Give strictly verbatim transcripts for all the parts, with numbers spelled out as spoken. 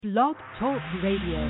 Blog Talk Radio.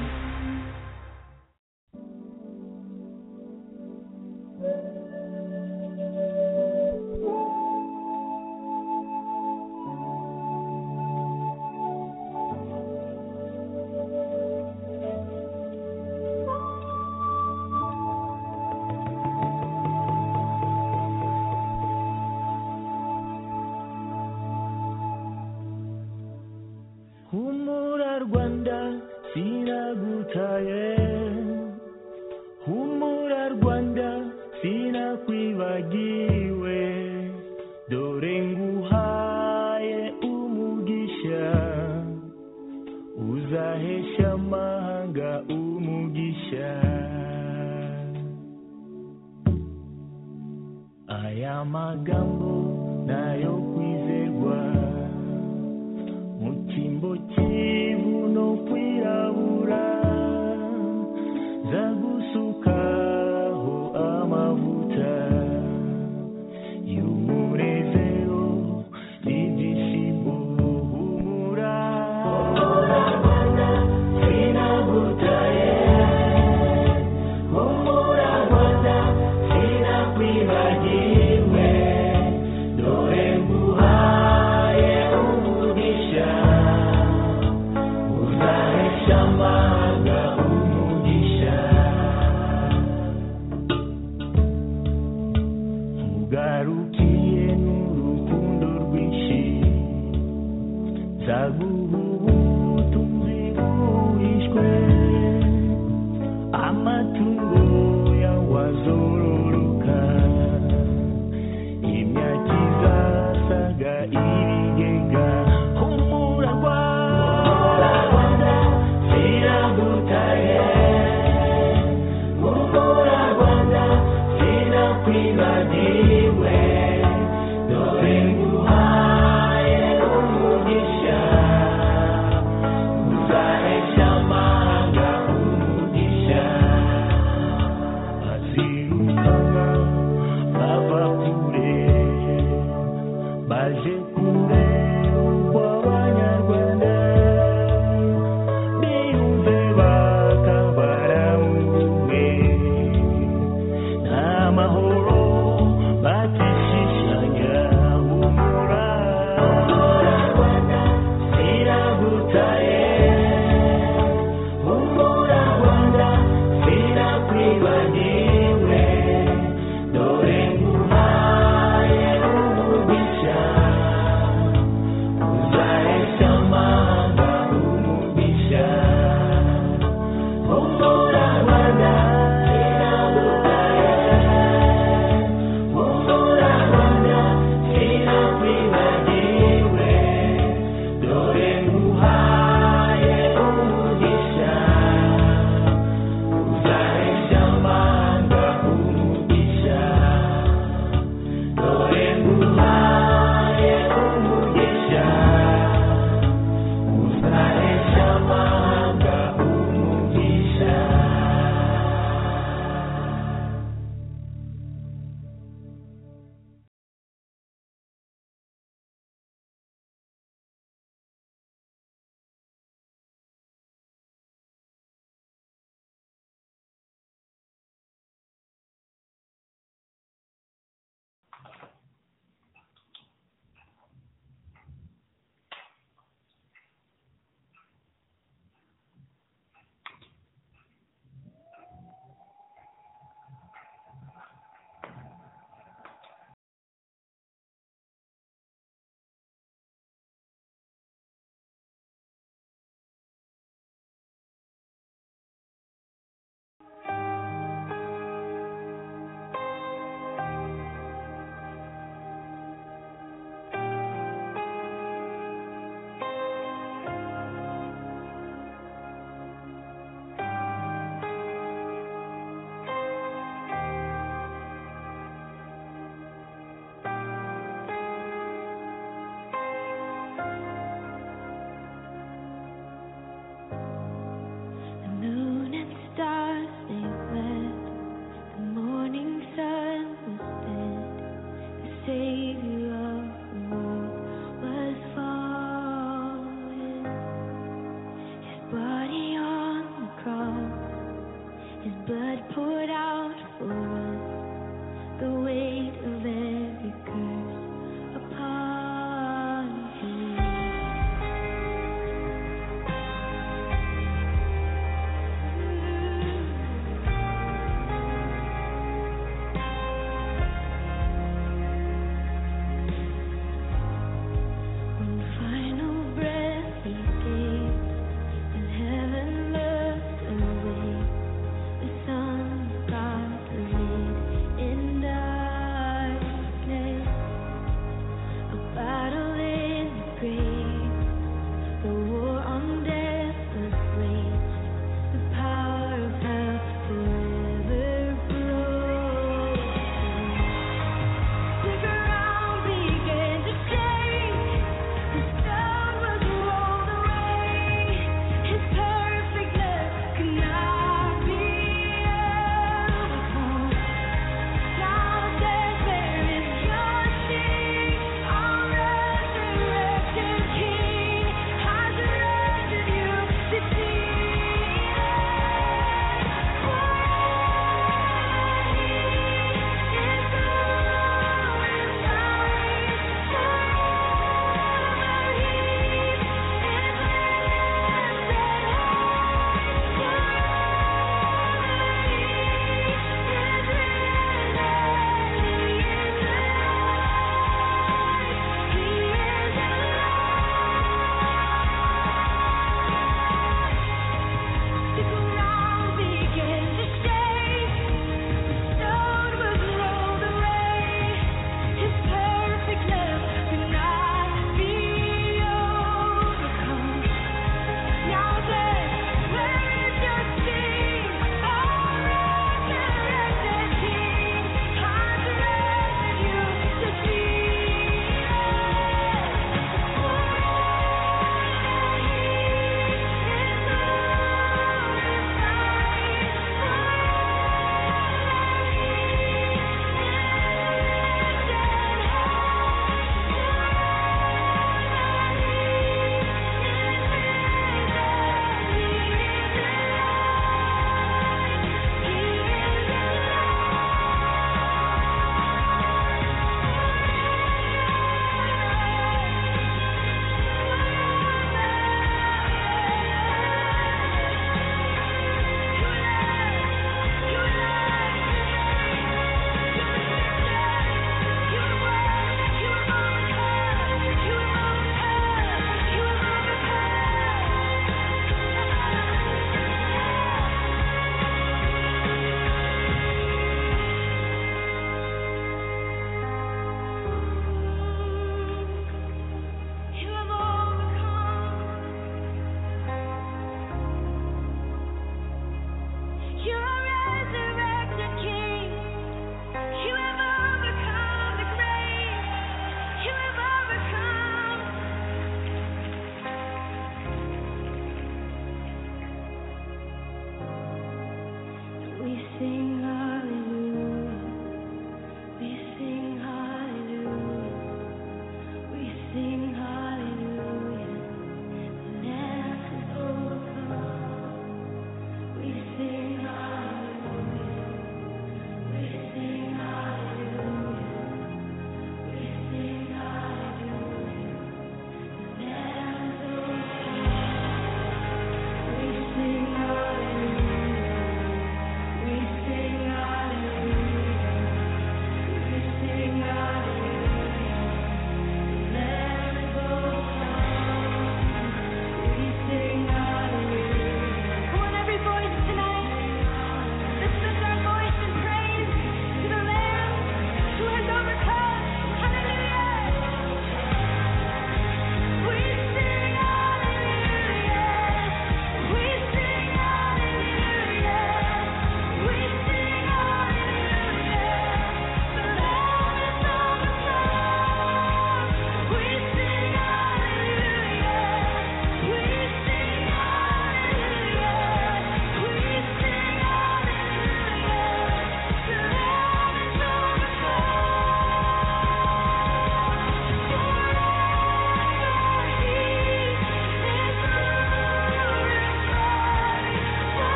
Shama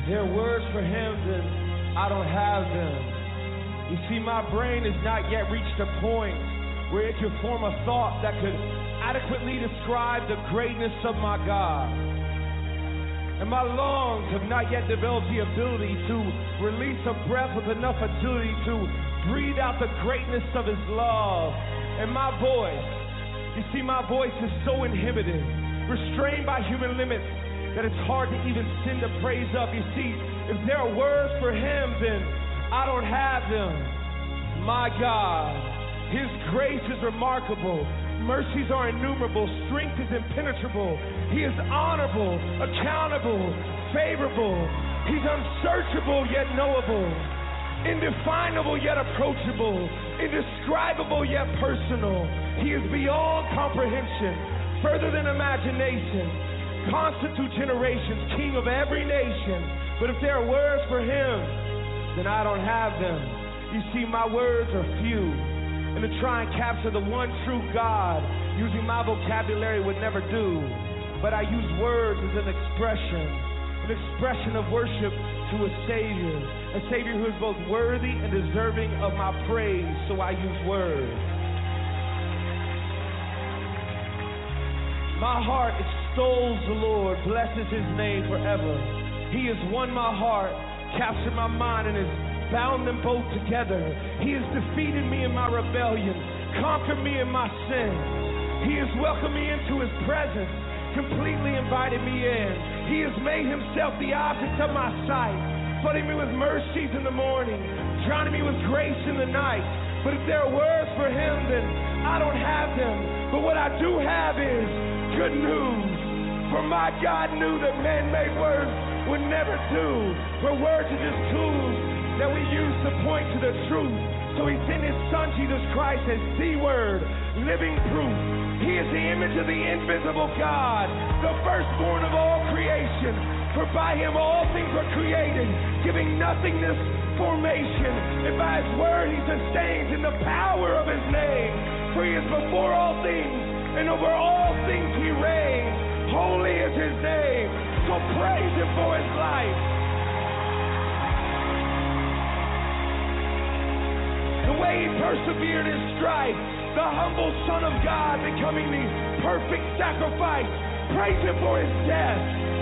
There are words for him, then I don't have them. You see, my brain has not yet reached a point where it could form a thought that could adequately describe the greatness of my God. And my lungs have not yet developed the ability to release a breath with enough agility to breathe out the greatness of his love. And my voice, you see, my voice is so inhibited, restrained by human limits, that it's hard to even send a praise up. You see, if there are words for him, then I don't have them. My God, his grace is remarkable. Mercies are innumerable. Strength is impenetrable. He is honorable, accountable, favorable. He's unsearchable yet knowable. Indefinable yet approachable. Indescribable yet personal. He is beyond comprehension, further than imagination. Constant through generations, king of every nation. But if there are words for him, then I don't have them. You see, my words are few. And to try and capture the one true God, using my vocabulary would never do. But I use words as an expression, an expression of worship to a Savior, a Savior who is both worthy and deserving of my praise, so I use words. My heart extols the Lord, blesses his name forever. He has won my heart, captured my mind, and has bound them both together. He has defeated me in my rebellion, conquered me in my sin. He has welcomed me into his presence, completely invited me in. He has made himself the object of my sight, flooding me with mercies in the morning, drowning me with grace in the night. But if there are words for him, then I don't have them. But what I do have is good news. For my God knew that man-made words would never do. For words are just tools that we use to point to the truth. So he sent his son, Jesus Christ, as the Word, living proof. He is the image of the invisible God, the firstborn of all creation. For by him all things were created, giving nothingness formation. And by his word he sustains in the power of his name. For he is before all things, and over all things he reigns. Holy is his name, so praise him for his life. The way he persevered in strife, the humble Son of God becoming the perfect sacrifice. Praise him for his death.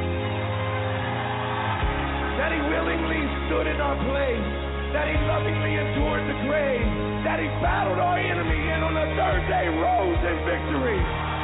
That he willingly stood in our place, that he lovingly endured the grave, that he battled our enemy and on the third day rose in victory.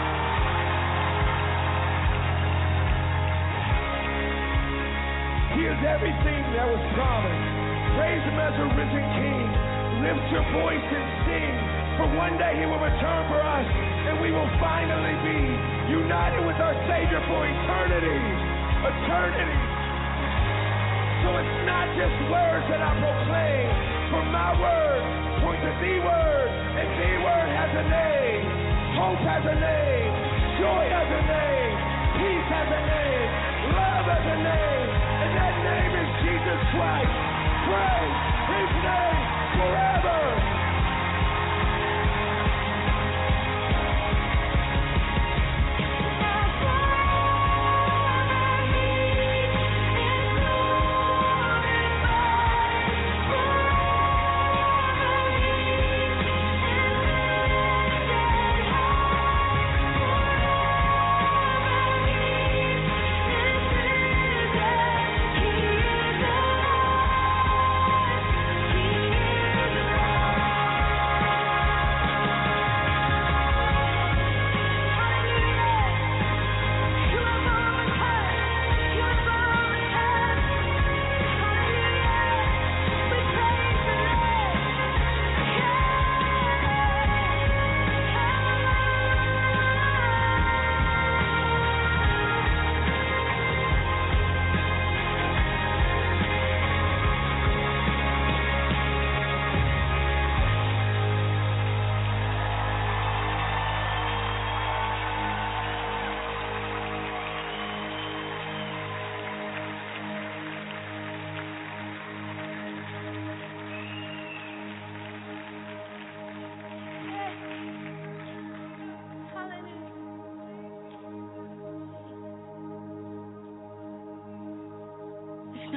He is everything that was promised. Praise him as a risen king. Lift your voice and sing, for one day he will return for us, and we will finally be united with our Savior for eternity. Eternity. So it's not just words that I proclaim, for my word points to the word, and the word has a name. Hope has a name. Joy has a name. Peace has a name. Love has a name. And that name is Jesus Christ. Praise his name forever. He is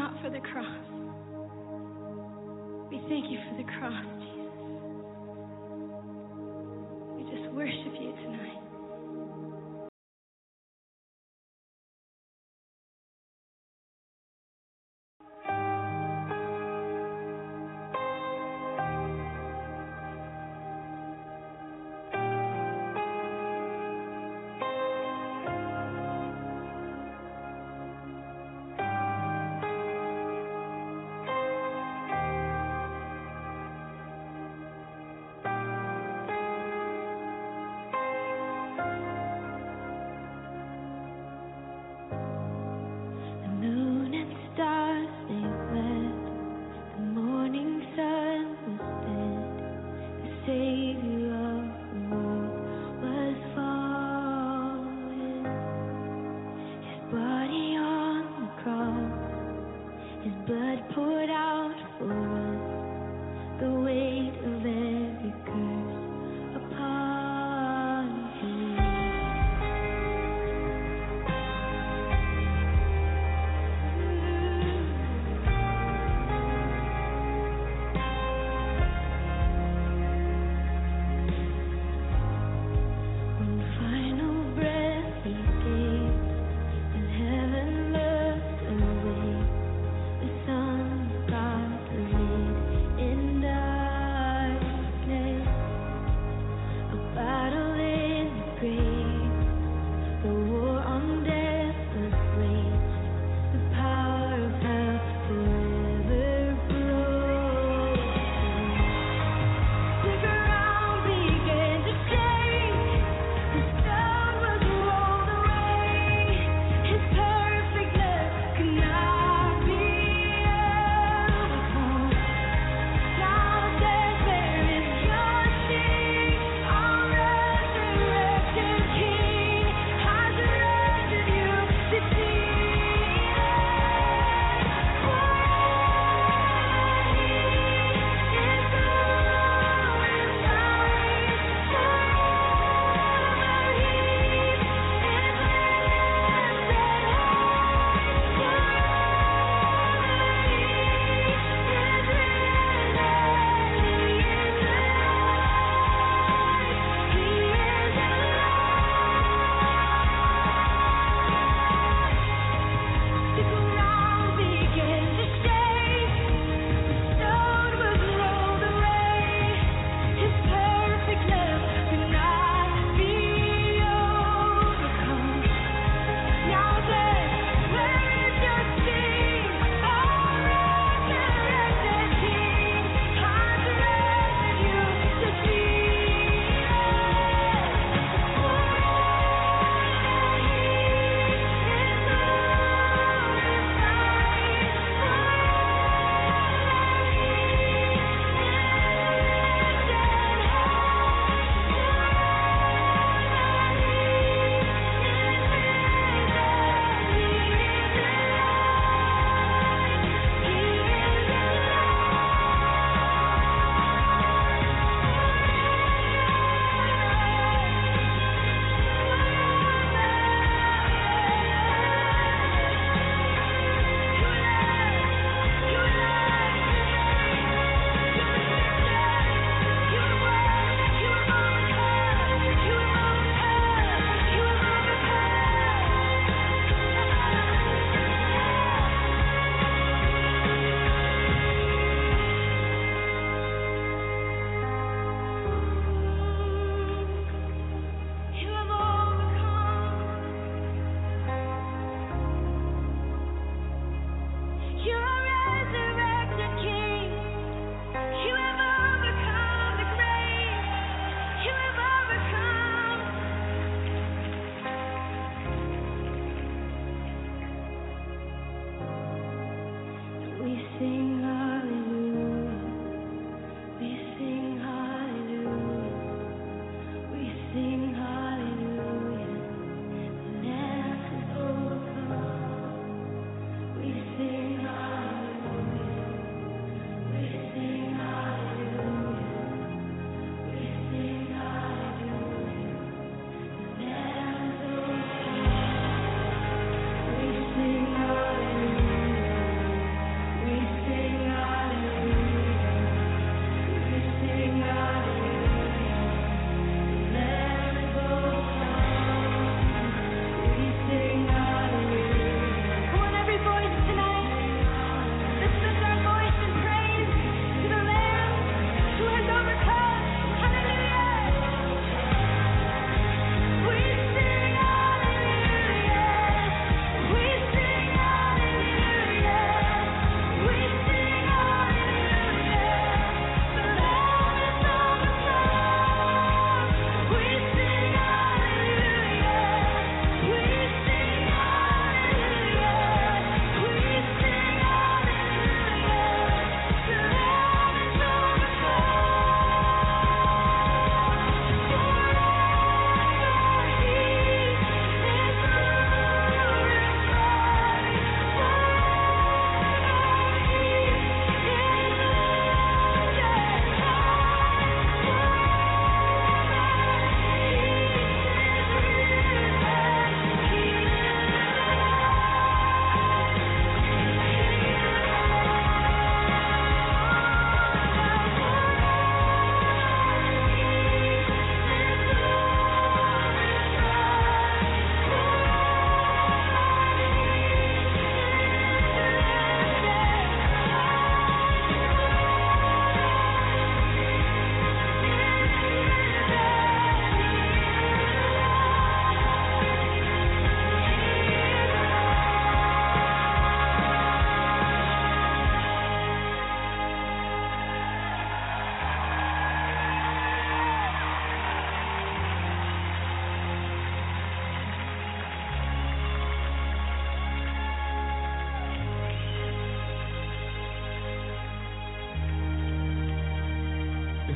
not for the cross. We thank you for the cross, Jesus. We just worship you tonight.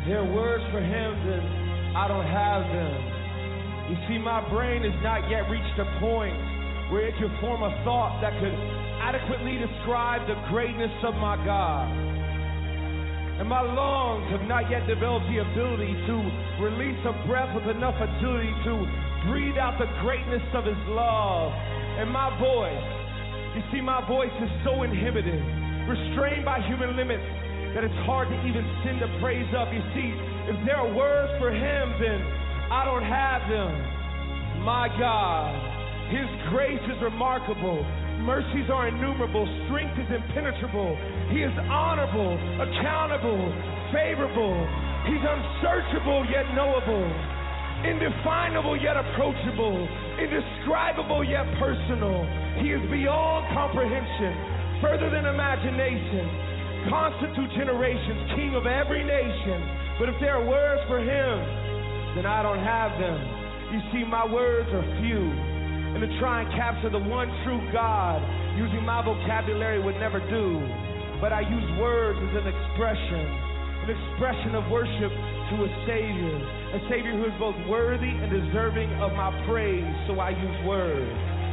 There are words for hymns and I don't have them. You see, my brain has not yet reached a point where it can form a thought that could adequately describe the greatness of my God. And my lungs have not yet developed the ability to release a breath with enough agility to breathe out the greatness of his love. And my voice, you see, my voice is so inhibited, restrained by human limits, that it's hard to even send a praise up. You see, if there are words for him, then I don't have them. My God, his grace is remarkable. Mercies are innumerable. Strength is impenetrable. He is honorable, accountable, favorable. He's unsearchable yet knowable. Indefinable yet approachable. Indescribable yet personal. He is beyond comprehension, further than imagination. Constitute generations, king of every nation. But if there are words for him, then I don't have them. You see, my words are few. And to try and capture the one true God, using my vocabulary would never do. But I use words as an expression, an expression of worship to a Savior, a Savior who is both worthy and deserving of my praise, so I use words.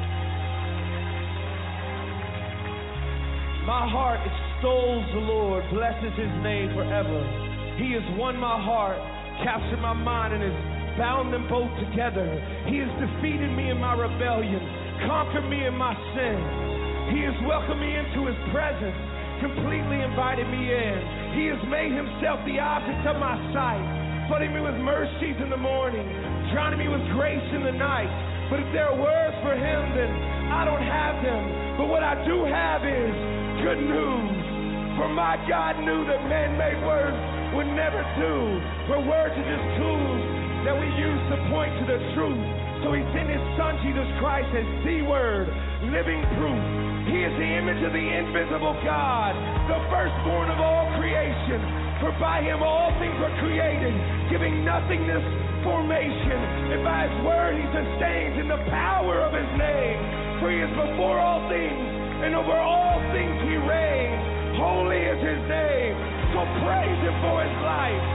My heart extols the Lord, blesses his name forever. He has won my heart, captured my mind, and has bound them both together. He has defeated me in my rebellion, conquered me in my sin. He has welcomed me into his presence, completely invited me in. He has made himself the object of my sight, flooding me with mercies in the morning, drowning me with grace in the night. But if there are words for him, then I don't have them. But what I do have is good news. For my God knew that man-made words would never do. For words are just tools that we use to point to the truth. So he sent his son, Jesus Christ, as the word, living proof. He is the image of the invisible God, the firstborn of all creation. For by him all things were created, giving nothingness formation. And by his word he sustains in the power of his name. For he is before all things, and over all things he reigns. Holy is his name, so praise him for his life.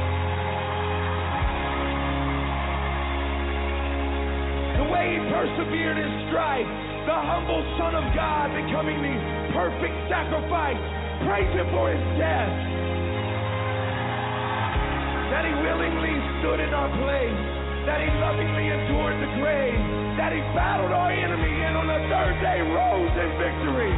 The way he persevered in strife, the humble Son of God becoming the perfect sacrifice. Praise him for his death, that he willingly stood in our place, that he lovingly endured the grave, that he battled our enemy and on the third day rose in victory.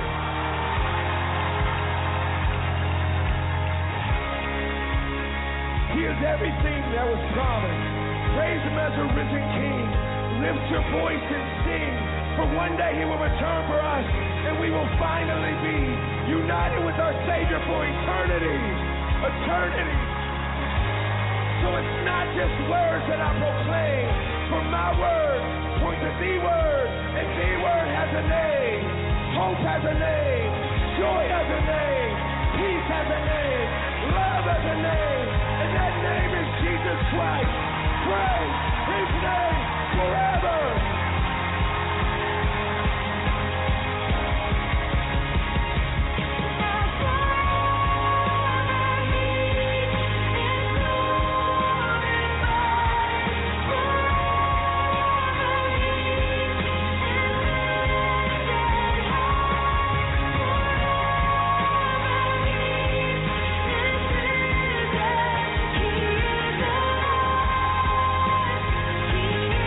He is everything that was promised. Praise him as a risen king. Lift your voice and sing, for one day he will return for us, and we will finally be united with our Savior for eternity. Eternity. So it's not just words that I proclaim, for my words point to the word, and the word has a name. Hope has a name. Joy has a name. Peace has a name. Love has a name. And that name is Jesus Christ. Praise his name forever. He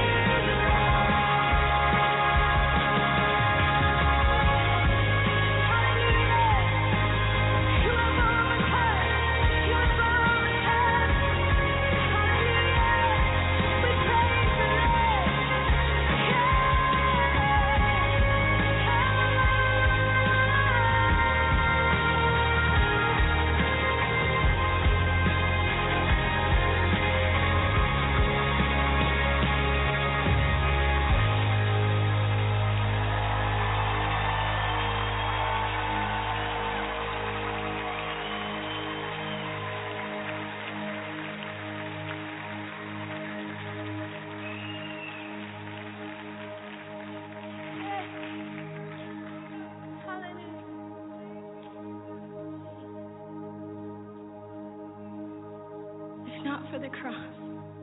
not for the cross.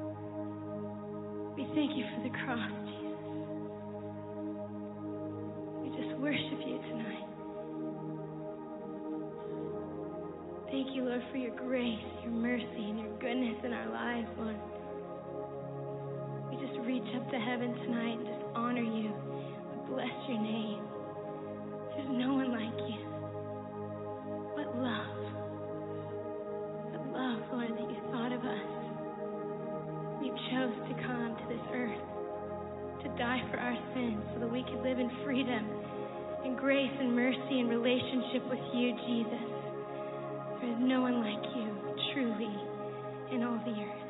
We thank you for the cross, Jesus. We just worship you tonight. Thank you, Lord, for your grace, your mercy, and your goodness in our lives, Lord. We just reach up to heaven tonight and just honor you. We bless your name. There's no one like you. What love. What love, Lord, that you thought of us. You chose to come to this earth to die for our sins so that we could live in freedom and grace and mercy and relationship with you, Jesus. There is no one like you, truly, in all the earth.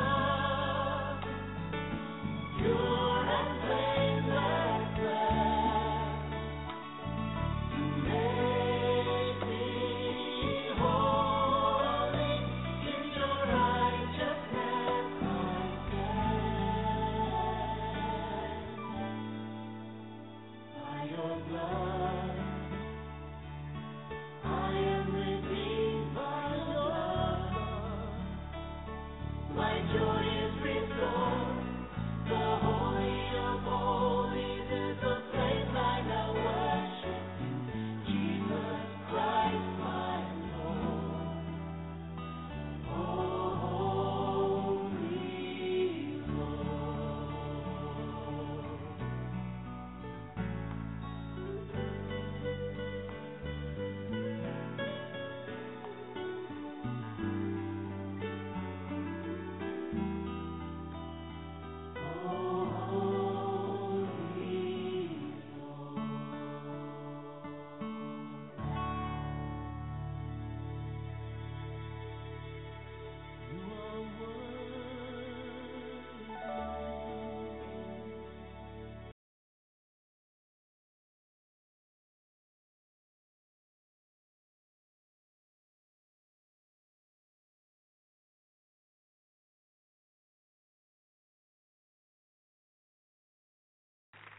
Pure and blameless.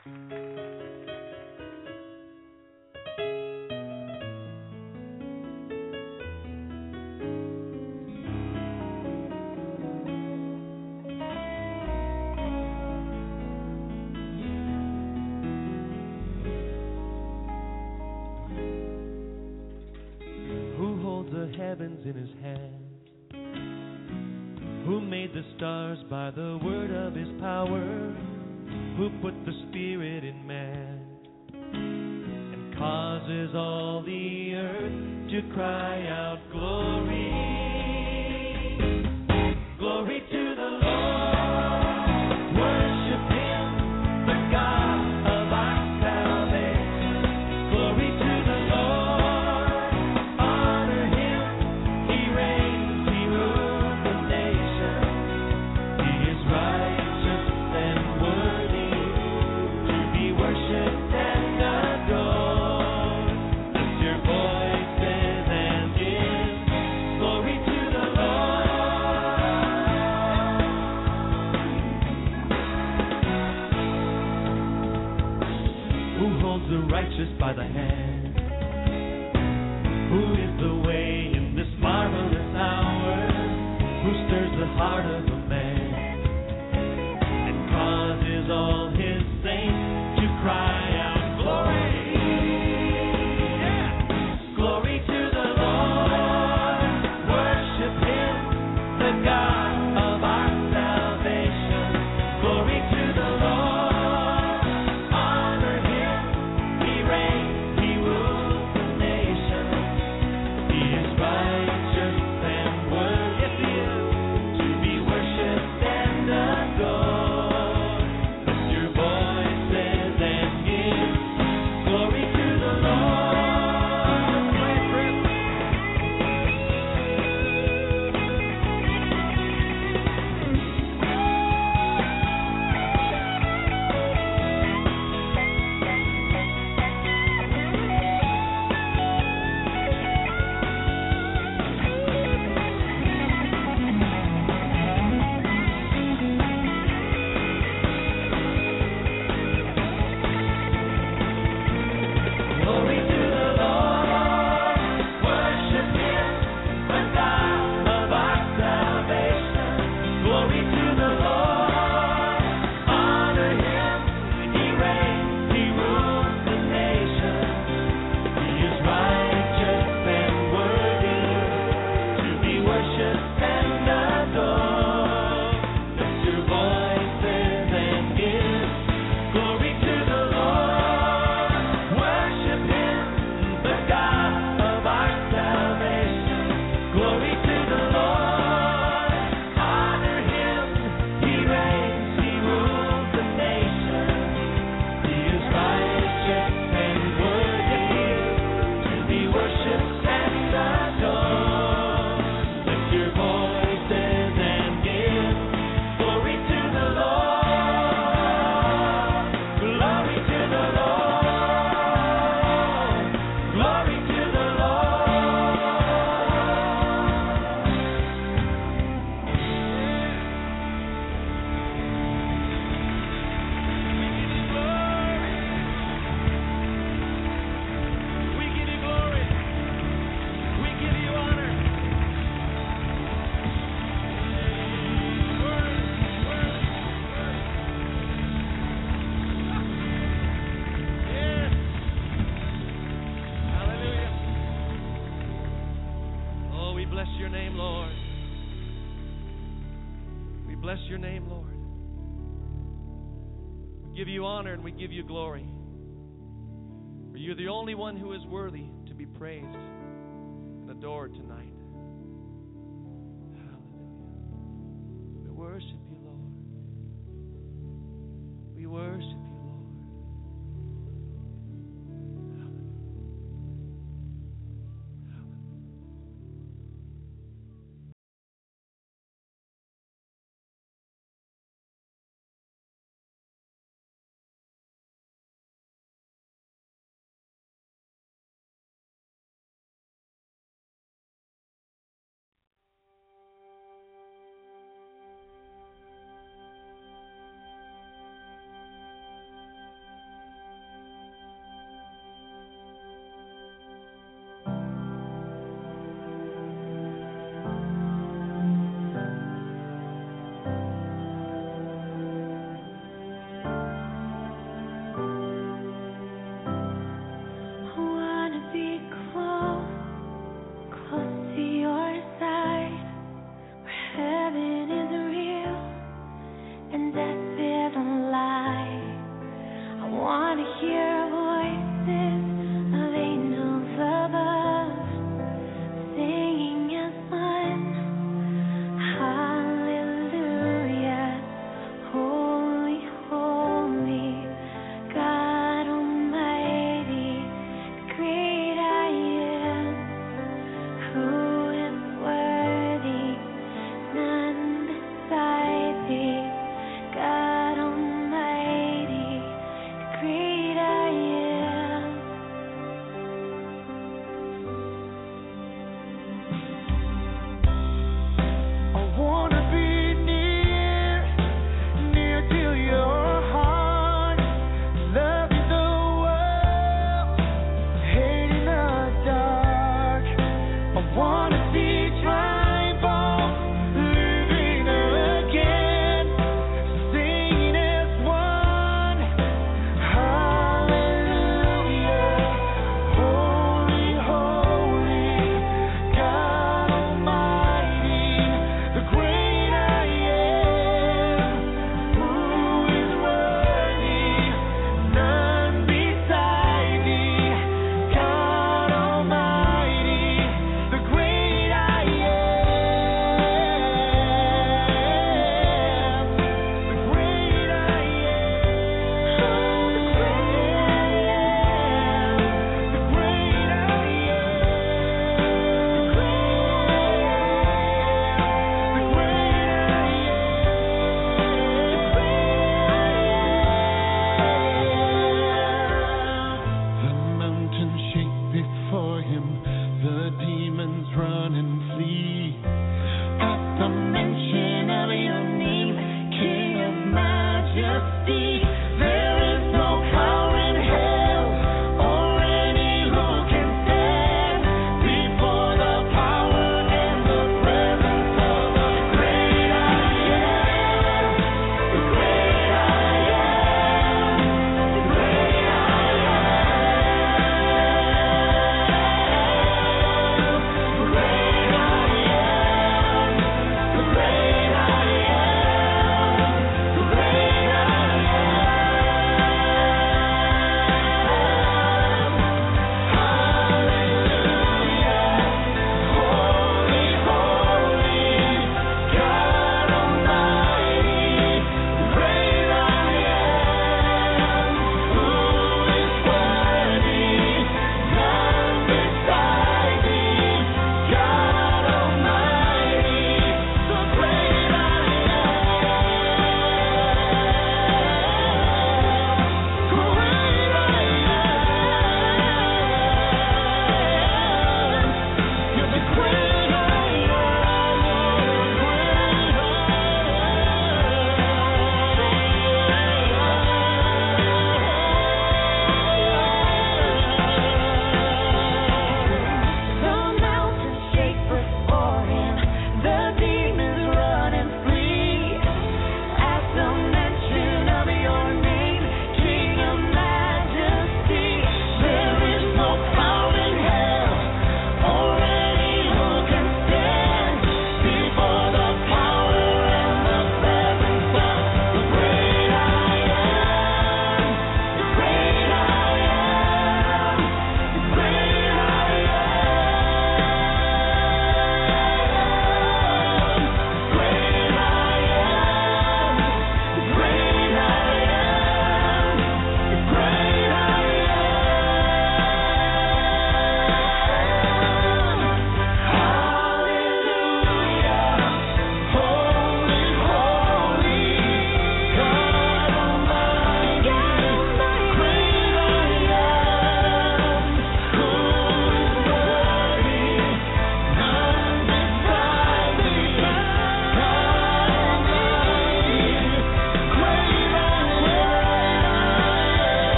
Heavens in his hand, who made the stars by the word of his power, who put the spirit in man, and causes all the earth to cry out glory, glory to the Lord, worship him, the God of our salvation, glory to the Lord. Righteous by the hand, who is the way in this marvelous hour, who stirs the heart of a man and causes all his saints to cry out glory, yeah. Glory to the Lord, worship him, the God of our salvation, glory to the Lord. Bless your name, Lord. We give you honor and we give you glory. For you're the only one who is worthy to be praised and adored tonight. Hallelujah. We worship you, Lord. We worship you.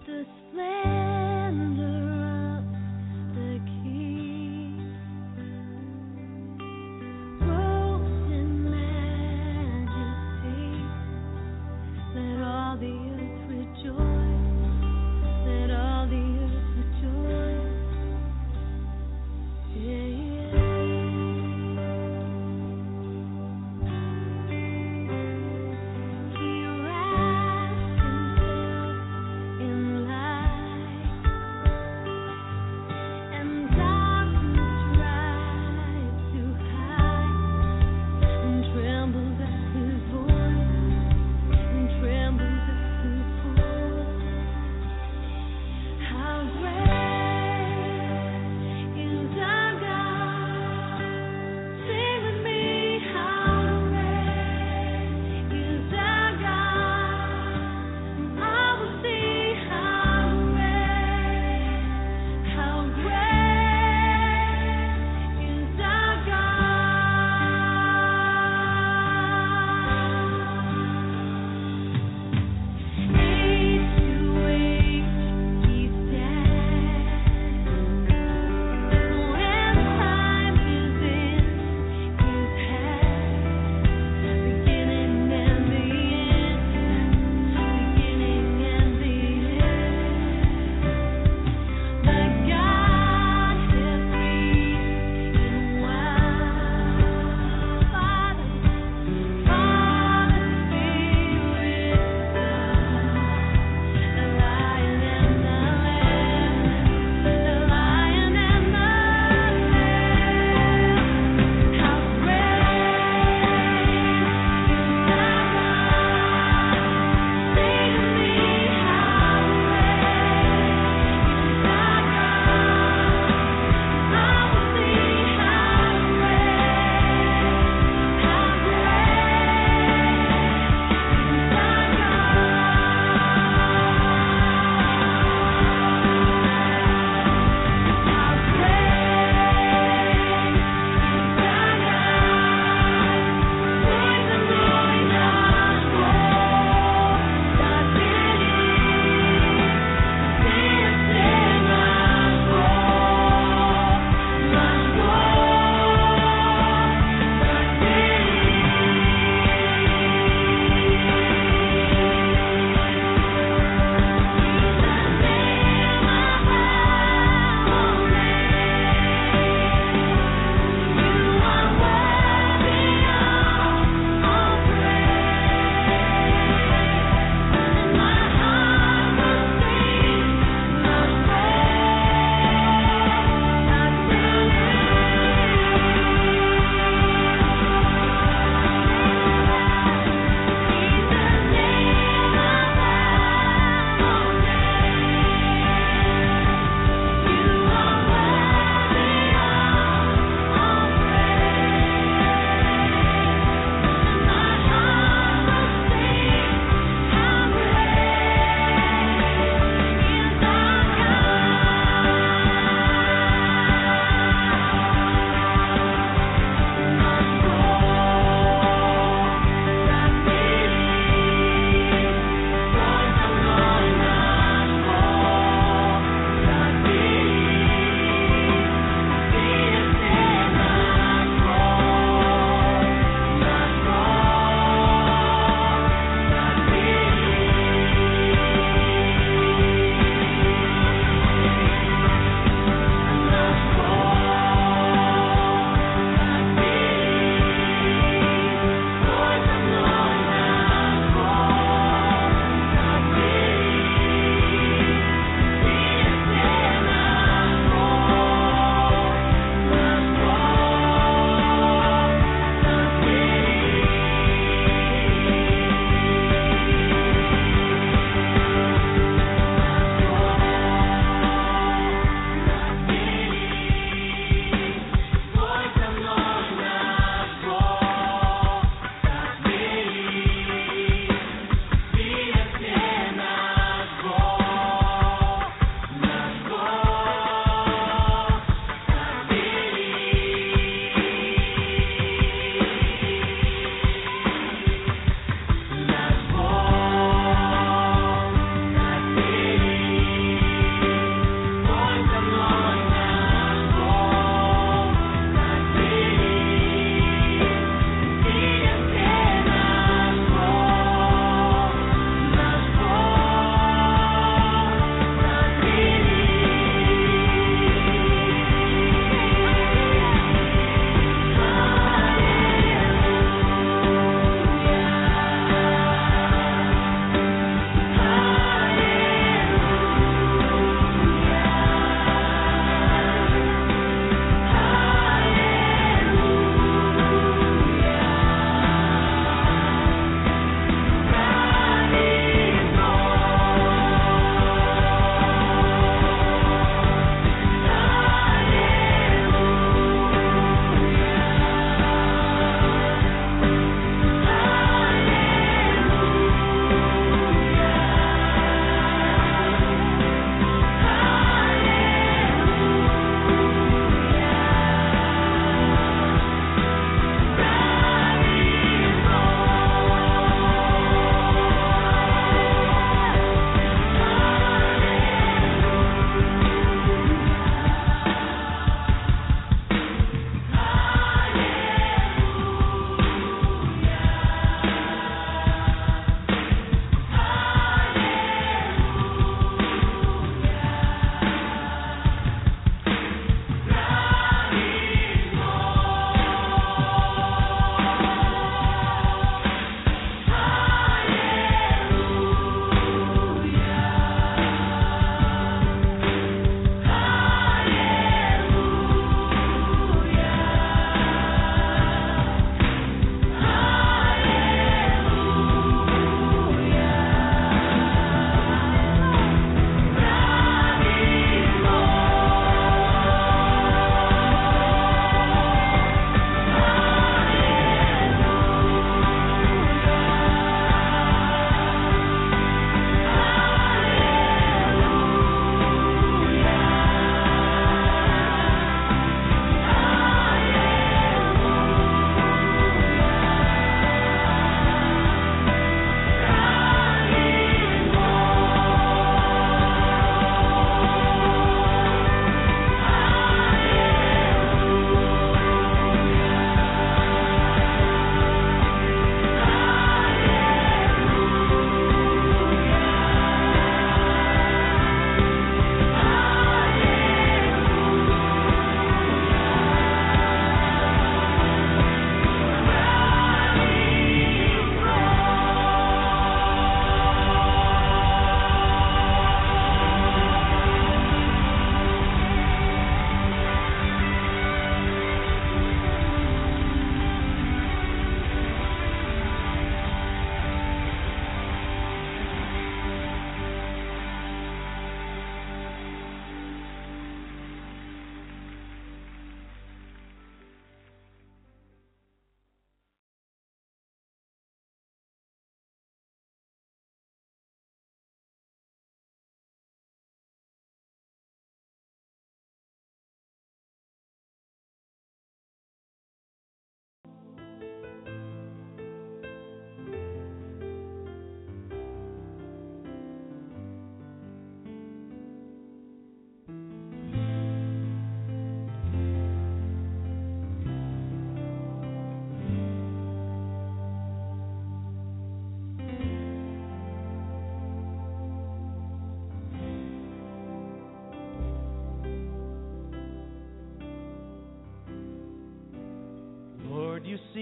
the splendor of the King, robed in majesty. Let all the earth rejoice. Let all the earth rejoice. Yeah, yeah. He wraps himself in light.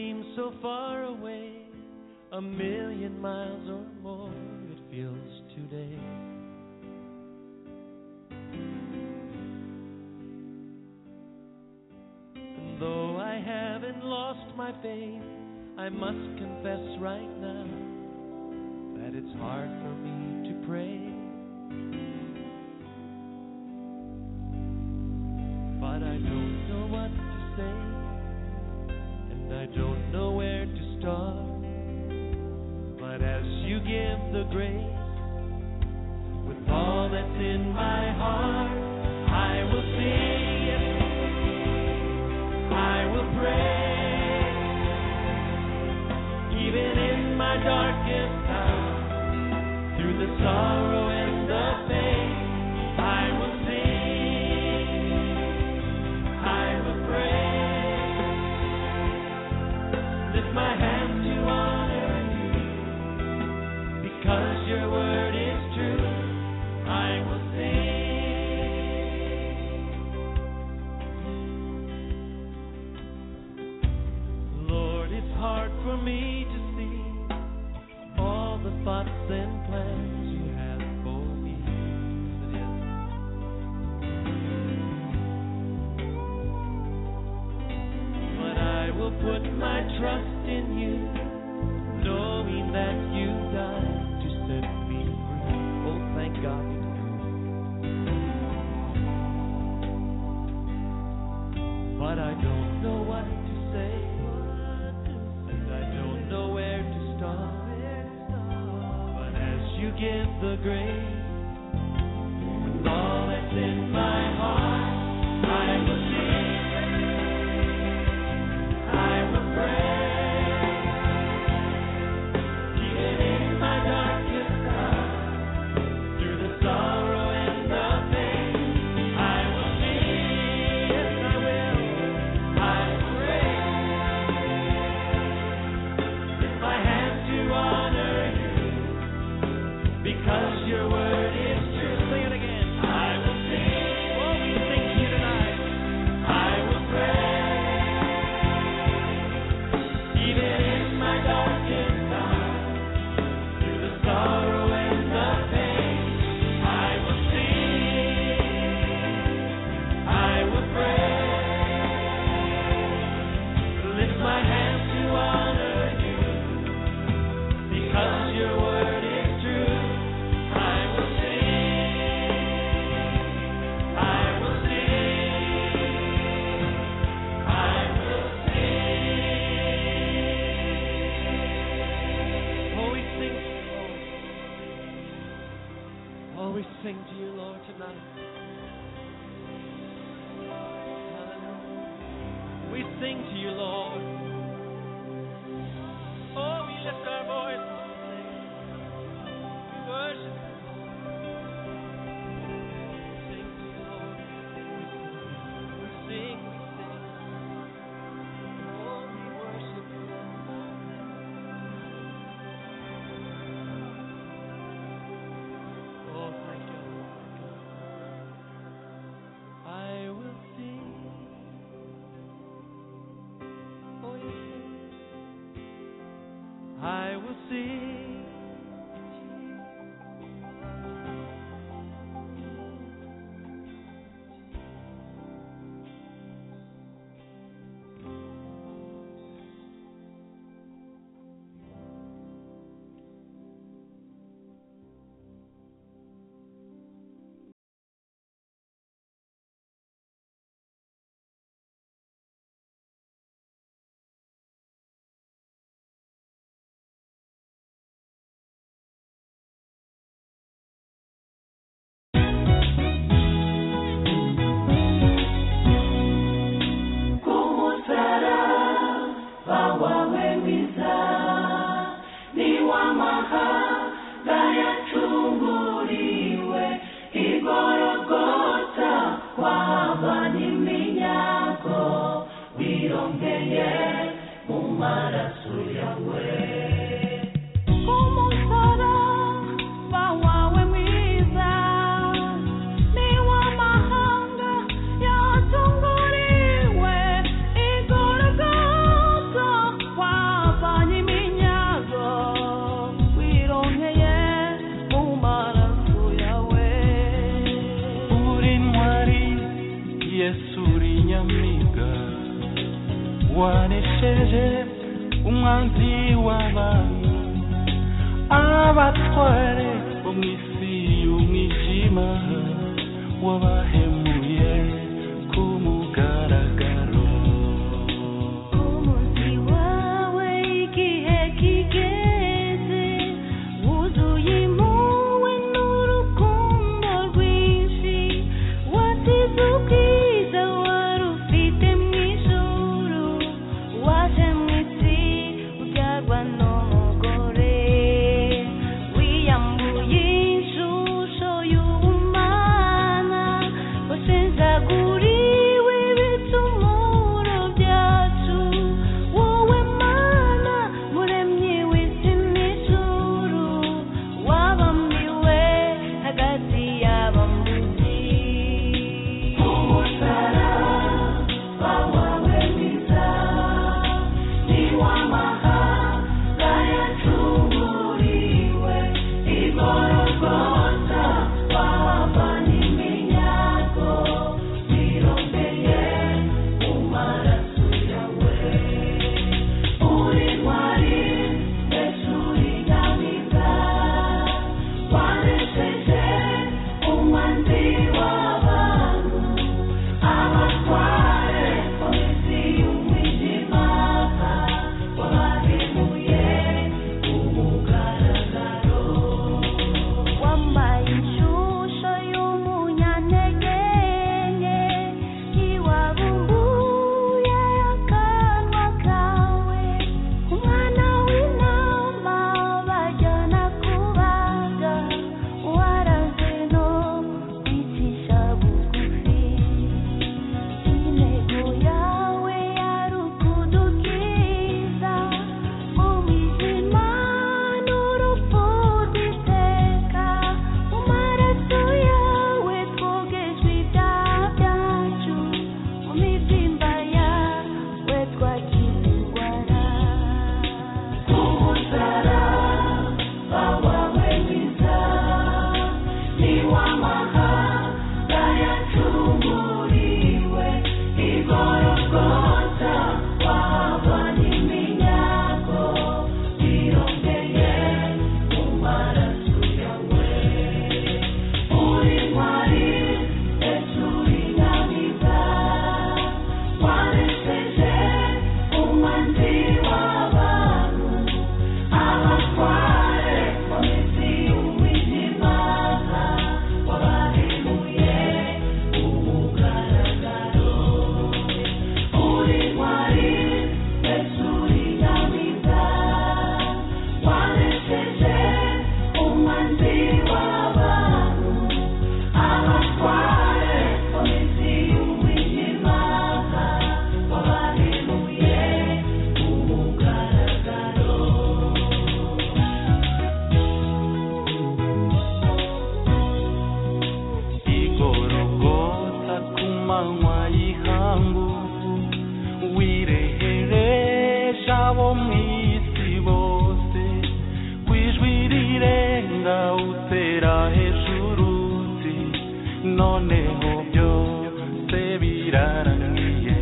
seems so far away, a million miles or more it feels today. And though I haven't lost my faith, I must confess right now that it's hard for me to pray. But I don't know what to say, and I don't know where to start. But as you give the grace, with all that's in my heart, I will sing it, I will pray. Even in my darkest hour, through the sorrow and the pain, I will sing, I will pray. Lift my hands to honor you, because your word is true, I will sing. Lord, it's hard for me to see all the thoughts and plans you have for me. It is. But I will put my trust in you, knowing that you died to set me free. Oh, thank God you did. But I don't know what to say, and I don't know where to start. But as you give the grace, with all that's in my heart, I will sing, I will pray. Even in my darkest hour, through the sorrow and the pain, I will sing, yes I will, I will pray. Lift my hands to honor you, because your word is true. Sing it again. I will sing. Oh, we sing to you tonight. I will pray. Even in my darkest hour, through the sorrow and the pain, I will sing. I will pray. Lift my hands to honor you, because your word is true. I will sing, I will sing, I will sing. Oh, we sing to you, Lord. Oh, we sing to you, Lord, tonight. Hallelujah. We sing to you, Lord. Oh, we lift our voice and sing. We worship you, Lord. We sing to you, Lord. We sing, we sing. Oh, we worship you, Lord. Oh, thank you, Lord. I will sing. Oh, yes. I will sing. wanesheje umwanzi w'abantu abatware bo mu isi y'umwijima wabahemuye ku mugaragaro. Umunsi wawe igihe kigeze wuzuye impuhwe n'urukundo rwinshi wasize ubwiza wari ufite mu ijuru waje mu isi ubyarwa n'umugore wiyambuye ishusho y'ubumana washenjaguriwe ibicumuro byacu wowe Mana muremyi w'isi n'ijuru wabambiwe hagati y'abambuzi. Umusaraba wawe mwiza ni w'amahanga yacunguriwe igorogota wavanye iminyago wirondeye mu maraso yawe uri ntwari mbese uri nyamwiza wanesheje umwanzi w'abantu abatware bo mu isi y'umwijima wabahemuye ku mugaragaro. Wambaye ishusho y'umunyantege nke ntiwabumbuye akanwa kawe umwana w'intama bajyana kubaga waranzwe no kwicisha bugufi intego yawe yari ukudukiza umwijima n'urupfu rw'iteka mu maraso yawe twogejwe ibyaha byacu mu mibyimba yawe twakize indwara. Umusaraba wawe mwiza ni w'amahanga yacunguriwe igorogota wavanye iminyago wirondeye mu maraso yawe uri ntwari mbese uri nyamwiza wanesheje umwanzi w'abantu abatware bo mu isi y'umwijima wabahemuye ku mugaragaro uri ntwari mbese uri nyamwiza wanesheje umwanzi w'abantu abatware bo mu isi y'umwijima wabahemuye ku mugaragaro. igorogota ku manywa y'ihangu wireheresha abo mu isi bose w'ijwi rirenga utera hejuru uti noneho byose birarangiye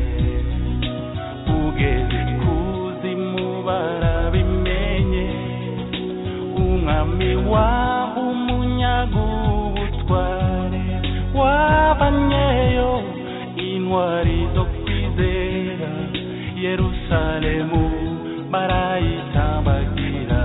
ugeze ikuzimu barabimenye umwami waho umunyago ubutware wabanyeyo intwari zo kwizera Yerusalemu barayitambagira.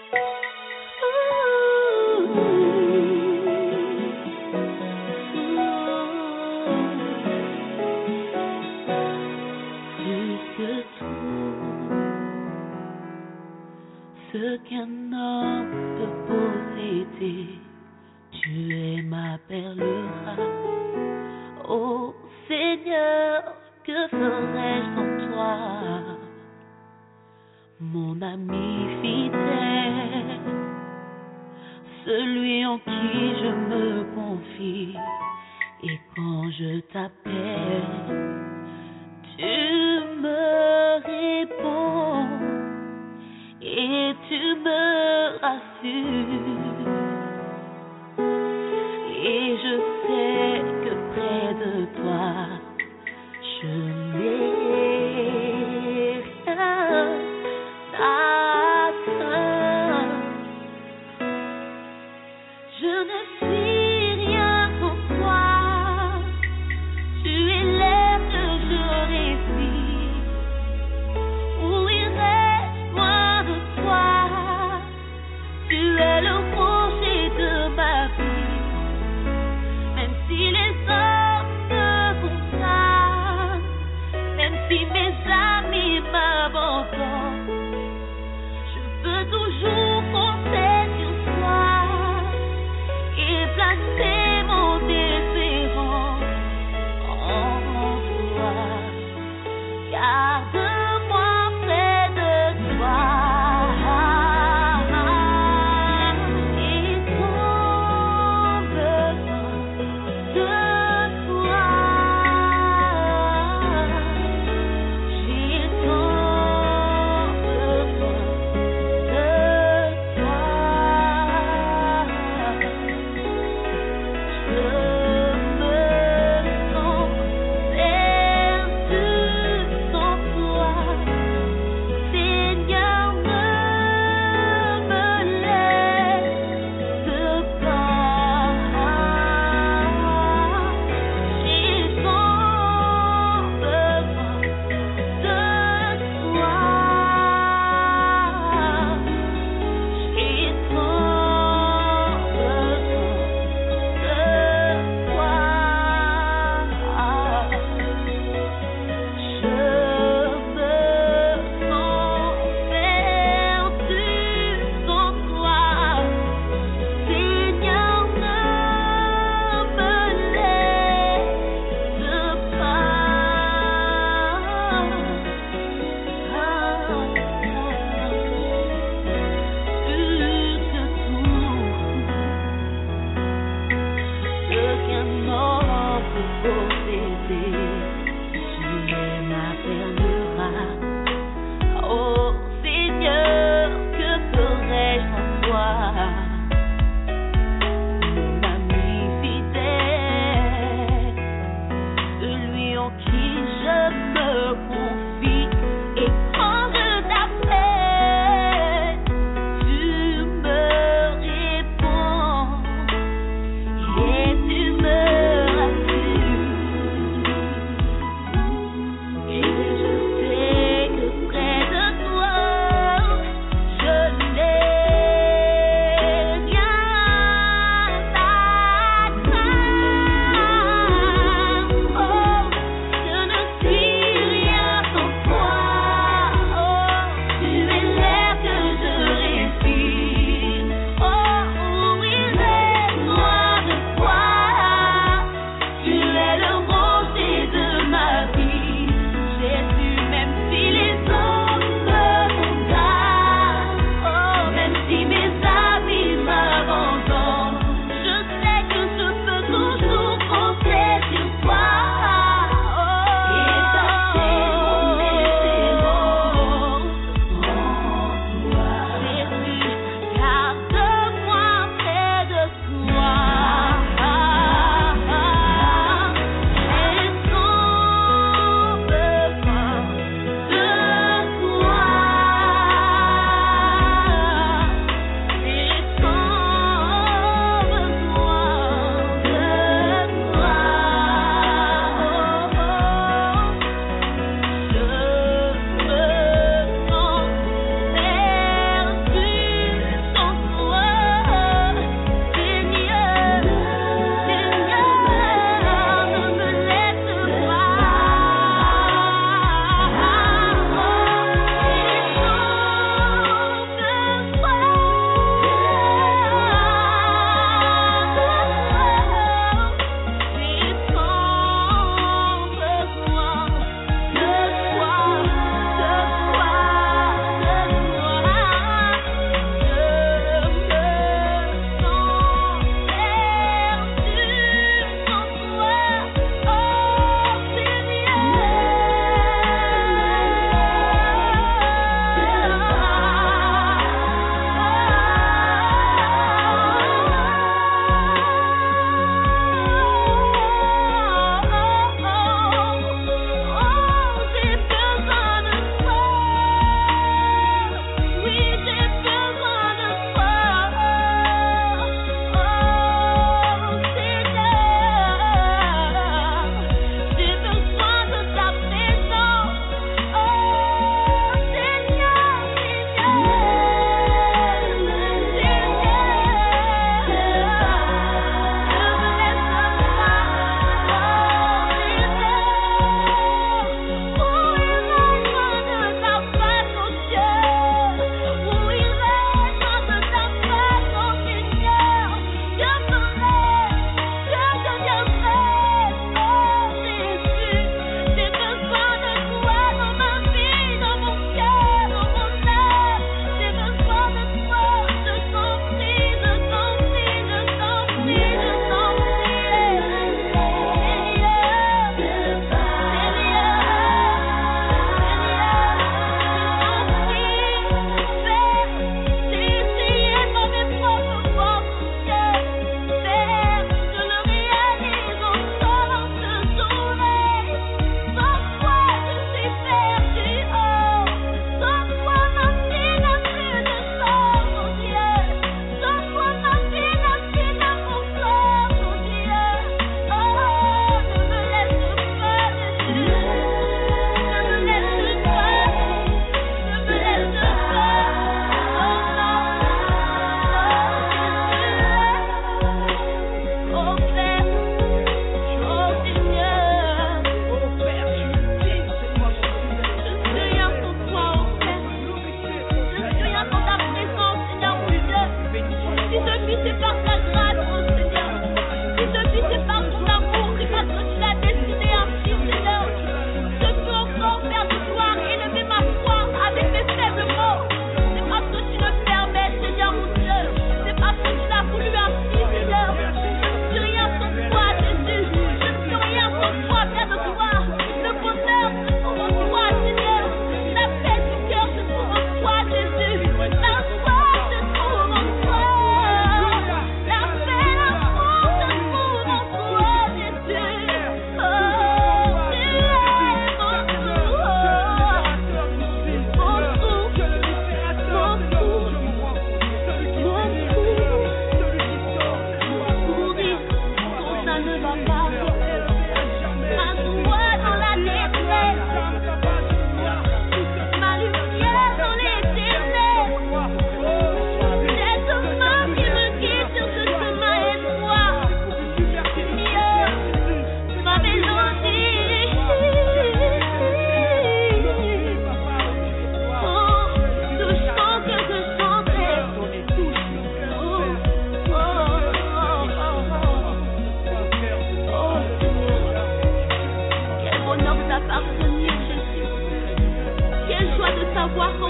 Ce qu'un homme peut posséder, tu es ma perle rare. Ô Seigneur, que ferais-je sans toi, mon ami fidèle, celui en qui je me confie, et quand je t'appelle, tu me réponds. Et tu me rassures, et je sais que près de toi, je n'ai rien à craindre. Je ne suis rien sans toi, tu es l'air que je respire. Où irais-je loin de toi? Tu es le roi.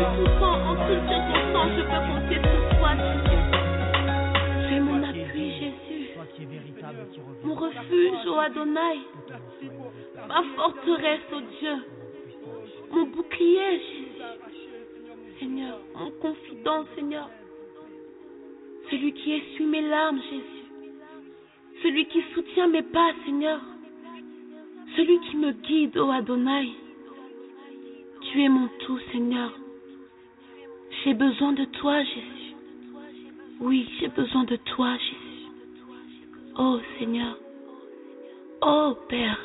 tout temps, en toute circonstance, je peux compter sur toi, Seigneur. Tu es mon appui, Jésus. Mon refuge, ô Adonai. Ma forteresse, ô Dieu. Mon bouclier, Jésus. Seigneur, mon confident, Seigneur. Celui qui essuie mes larmes, Jésus. Celui qui soutient mes pas, Seigneur. Celui qui me guide, ô Adonai. Tu es mon tout, Seigneur. J'ai besoin de toi, Jésus. Oui, j'ai besoin de toi, Jésus. Oh, Seigneur. Oh, Père.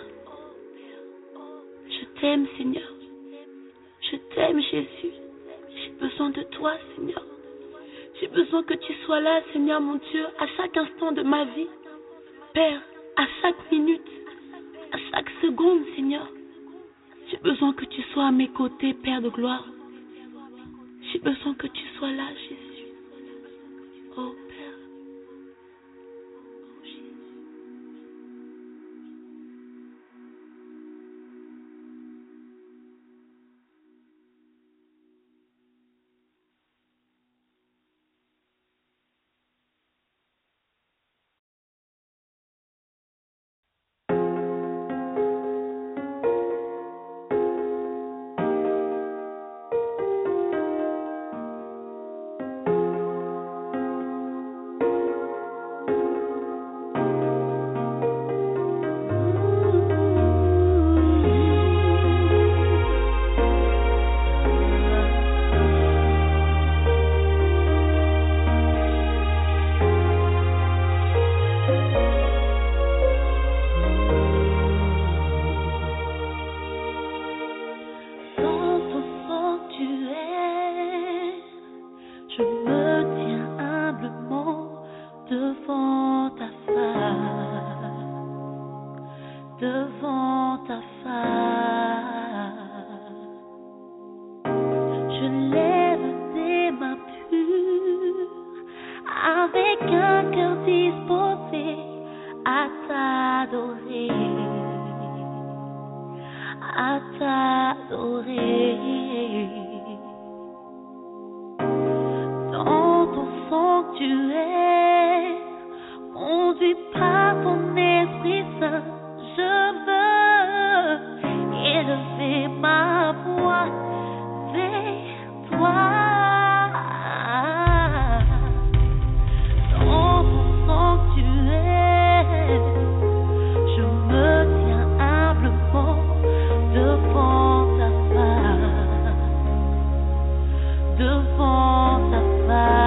Je t'aime, Seigneur. Je t'aime, Jésus. J'ai besoin de toi, Seigneur. J'ai besoin que tu sois là, Seigneur, mon Dieu, à chaque instant de ma vie. Père, à chaque minute, à chaque seconde, Seigneur. J'ai besoin que tu sois à mes côtés, Père de gloire. J'ai besoin que tu sois là, Jésus. Oh, Père. Oh, Jésus. Devant ta face.